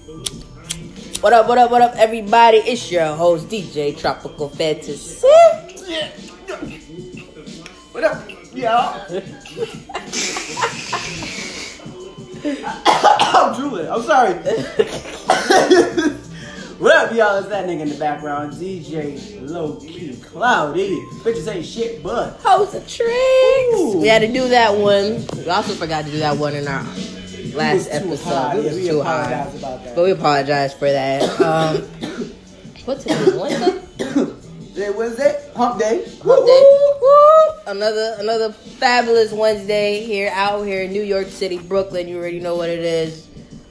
What up, everybody? It's your host, DJ Tropical Fantasy. What up, y'all? I'm drooling. I'm sorry. What up, y'all? It's that nigga in the background, DJ Low Key Cloudy. Bitches ain't shit, but Host of Tricks. We had to do that one. We also forgot to do that one in our last episode. It was too high. About that. But we apologize for that. What's today? Wednesday? Today Wednesday, hump day. Hump day. Woo! Another fabulous Wednesday out here in New York City, Brooklyn. You already know what it is.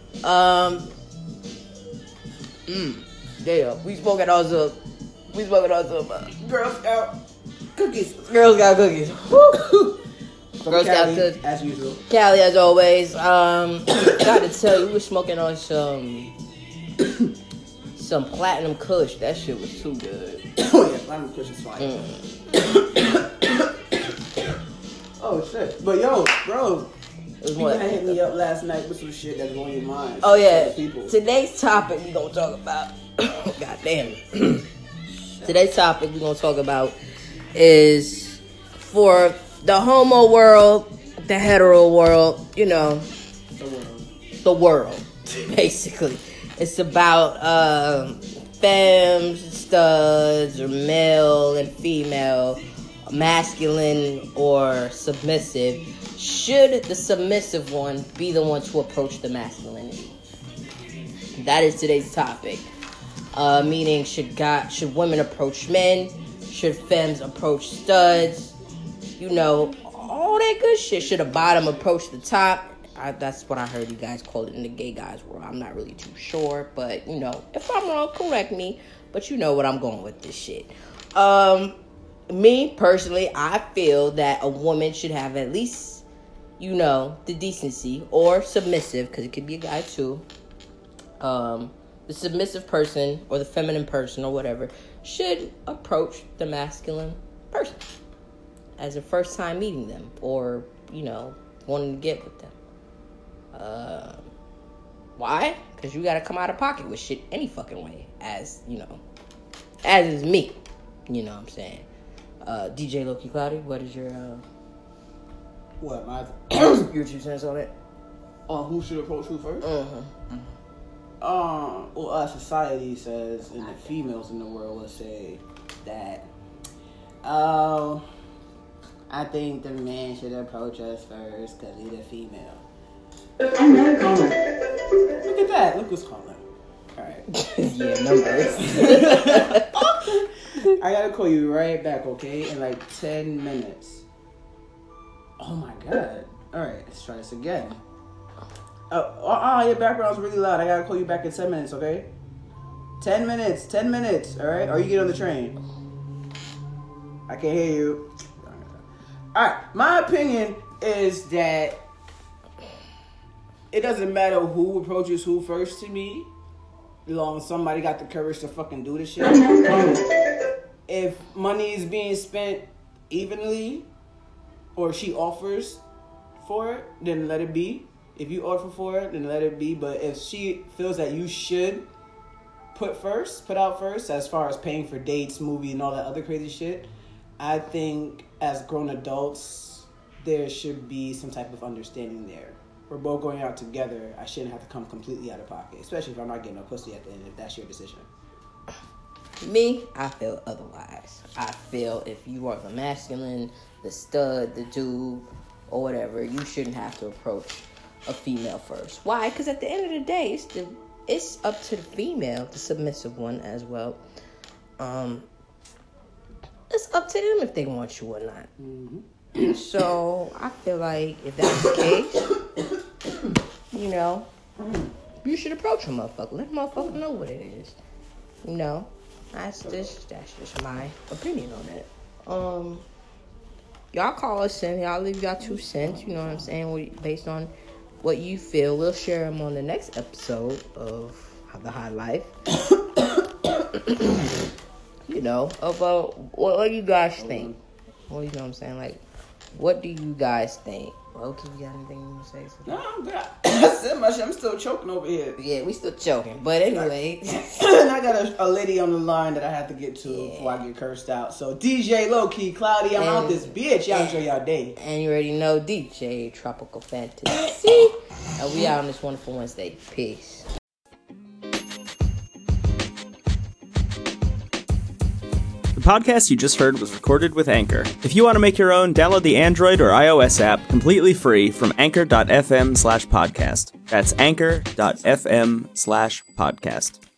Damn, we smoking on some Girl Scout cookies. Girl Scout cookies. Woo! Girl Scout cookies as usual. Cali as always. Got to tell you, we were smoking on some Platinum Kush. That shit was too good. Oh yeah, Platinum Kush is fine. Oh shit. But yo, bro, you gonna hit me up last night with some shit that's on your mind. Oh yeah. Today's topic we gonna talk about. God damn it. Today's topic we gonna talk about is for the homo world, the hetero world, you know, the world, basically. It's about femmes, studs, or male and female, masculine or submissive. Should the submissive one be the one to approach the masculinity? That is today's topic. Meaning, should women approach men? Should femmes approach studs? You know, all that good shit. Should a bottom approach the top? That's what I heard you guys call it in the gay guys world. I'm not really too sure, but you know, if I'm wrong, correct me. But you know what I'm going with this shit. Me personally, I feel that a woman should have at least, you know, the decency, or submissive, because it could be a guy too. The submissive person or the feminine person or whatever should approach the masculine person as a first time meeting them, or you know, wanting to get with them. Why? Because you gotta come out of pocket with shit any fucking way, as you know, as is me. You know what I'm saying? DJ Low Key Cloudy, what is your what my your 2 cents on it? On who should approach who first? Well, our society says, and the females in the world will say that, I think the man should approach us first because he's a female. Look at that. Look who's calling. Alright. Yeah, numbers. I gotta call you right back, okay? In like 10 minutes. Oh my god. Alright, let's try this again. Your background's really loud. I gotta call you back in 10 minutes, okay? 10 minutes, alright? Or you get on the train. I can't hear you. Alright, my opinion is that it doesn't matter who approaches who first to me, as long as somebody got the courage to fucking do the shit. If money is being spent evenly, or she offers for it, then let it be. If you offer for it, then let it be. But if she feels that you should put out first, as far as paying for dates, movies, and all that other crazy shit, I think as grown adults, there should be some type of understanding there. We're both going out together. I shouldn't have to come completely out of pocket, especially if I'm not getting no pussy at the end, if that's your decision. Me, I feel otherwise. I feel if you are the masculine, the stud, the dude, or whatever, you shouldn't have to approach a female first. Why? Because at the end of the day, it's up to the female, the submissive one as well. It's up to them if they want you or not. Mm-hmm. So I feel like if that's the case, you know, you should approach a motherfucker. Let the motherfucker know what it is. You know, that's just my opinion on it. Y'all call us in. Y'all leave y'all 2 cents. You know what I'm saying? Based on what you feel, we'll share them on the next episode of The High Life. You know, about what do you guys think? Well, you know what I'm saying? Like, what do you guys think? Okay, you got anything you want to say? No, I'm good. I said my shit. I'm still choking over here. Yeah, we still choking. But anyway. And I got a lady on the line that I have to get to before I get cursed out. So DJ Low Key, Cloudy, I'm out this bitch. Y'all enjoy y'all day. And you already know DJ Tropical Fantasy. And we out on this wonderful Wednesday. Peace. The podcast you just heard was recorded with Anchor. If you want to make your own, download the Android or iOS app completely free from anchor.fm/podcast. That's anchor.fm/podcast.